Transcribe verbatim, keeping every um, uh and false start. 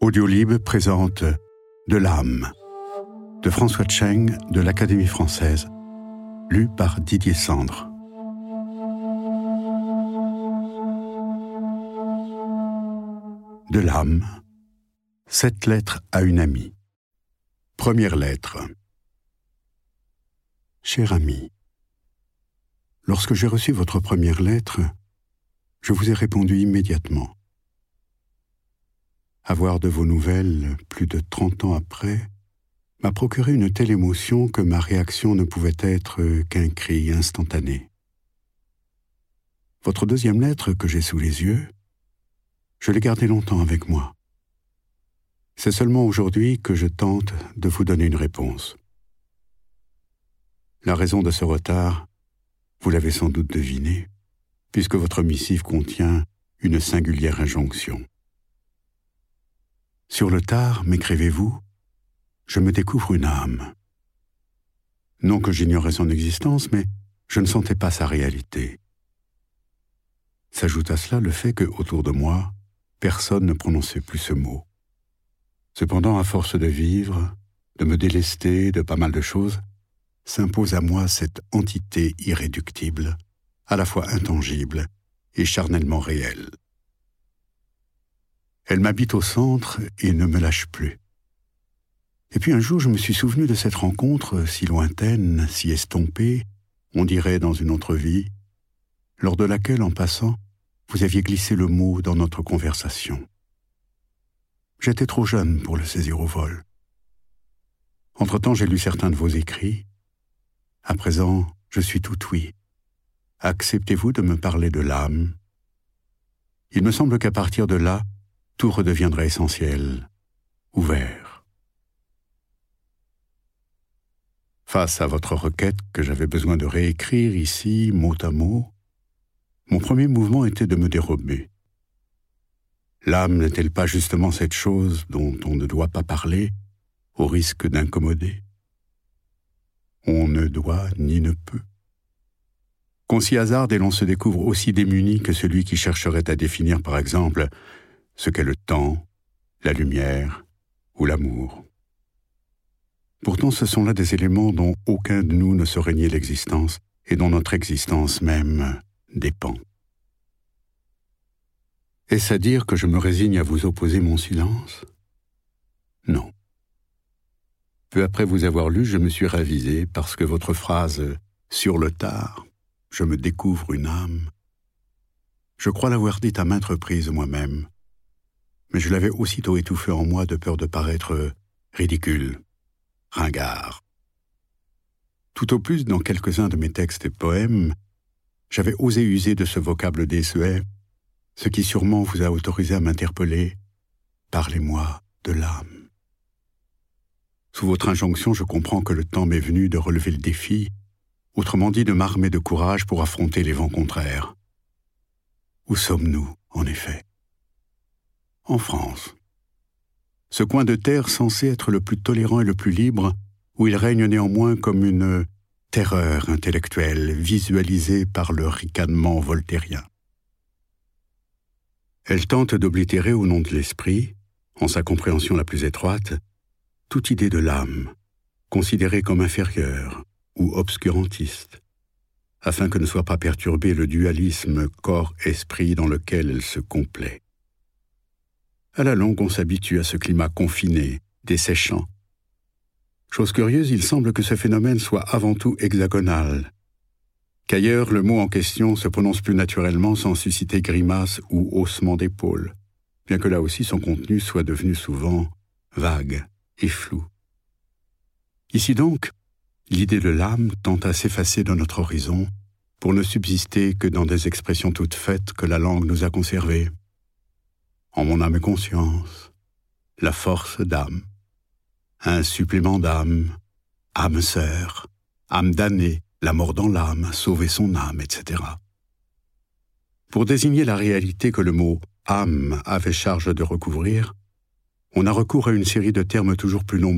Audiolib présente De l'âme de François Cheng de l'Académie française, lu par Didier Sandre. De l'âme, sept lettres à une amie. Première lettre. Chère amie, lorsque j'ai reçu votre première lettre, je vous ai répondu immédiatement. Avoir de vos nouvelles, plus de trente ans après, m'a procuré une telle émotion que ma réaction ne pouvait être qu'un cri instantané. Votre deuxième lettre que j'ai sous les yeux, je l'ai gardée longtemps avec moi. C'est seulement aujourd'hui que je tente de vous donner une réponse. La raison de ce retard, vous l'avez sans doute deviné, puisque votre missive contient une singulière injonction. Sur le tard, m'écrivez-vous, je me découvre une âme. Non que j'ignorais son existence, mais je ne sentais pas sa réalité. S'ajoute à cela le fait que, autour de moi, personne ne prononçait plus ce mot. Cependant, à force de vivre, de me délester de pas mal de choses, s'impose à moi cette entité irréductible, à la fois intangible et charnellement réelle. Elle m'habite au centre et ne me lâche plus. Et puis un jour, je me suis souvenu de cette rencontre si lointaine, si estompée, on dirait dans une autre vie, lors de laquelle, en passant, vous aviez glissé le mot dans notre conversation. J'étais trop jeune pour le saisir au vol. Entre-temps, j'ai lu certains de vos écrits. À présent, je suis tout oui. Acceptez-vous de me parler de l'âme? Il me semble qu'à partir de là, tout redeviendra essentiel, ouvert. Face à votre requête que j'avais besoin de réécrire ici, mot à mot, mon premier mouvement était de me dérober. L'âme n'est-elle pas justement cette chose dont on ne doit pas parler, au risque d'incommoder? On ne doit ni ne peut. Qu'on s'y hasarde et l'on se découvre aussi démuni que celui qui chercherait à définir, par exemple, ce qu'est le temps, la lumière ou l'amour. Pourtant, ce sont là des éléments dont aucun de nous ne saurait nier l'existence et dont notre existence même dépend. Est-ce à dire que je me résigne à vous opposer mon silence? Non. Peu après vous avoir lu, je me suis ravisé parce que votre phrase « sur le tard, je me découvre une âme », je crois l'avoir dite à maintes reprises moi-même, mais je l'avais aussitôt étouffée en moi de peur de paraître ridicule, ringard. Tout au plus, dans quelques-uns de mes textes et poèmes, j'avais osé user de ce vocable désuet, ce qui sûrement vous a autorisé à m'interpeller « Parlez-moi de l'âme ». Sous votre injonction, je comprends que le temps m'est venu de relever le défi, autrement dit de m'armer de courage pour affronter les vents contraires. Où sommes-nous, en effet? En France. Ce coin de terre censé être le plus tolérant et le plus libre, où il règne néanmoins comme une terreur intellectuelle visualisée par le ricanement voltairien. Elle tente d'oblitérer au nom de l'esprit, en sa compréhension la plus étroite, toute idée de l'âme, considérée comme inférieure ou obscurantiste, afin que ne soit pas perturbé le dualisme corps-esprit dans lequel elle se complaît. À la longue, on s'habitue à ce climat confiné, desséchant. Chose curieuse, il semble que ce phénomène soit avant tout hexagonal, qu'ailleurs le mot en question se prononce plus naturellement sans susciter grimace ou haussement d'épaules, bien que là aussi son contenu soit devenu souvent vague et flou. Ici donc, l'idée de l'âme tend à s'effacer de notre horizon pour ne subsister que dans des expressions toutes faites que la langue nous a conservées. En mon âme et conscience, la force d'âme, un supplément d'âme, âme sœur, âme damnée, la mort dans l'âme, sauver son âme, et cetera. Pour désigner la réalité que le mot âme avait charge de recouvrir, on a recours à une série de termes toujours plus nombreux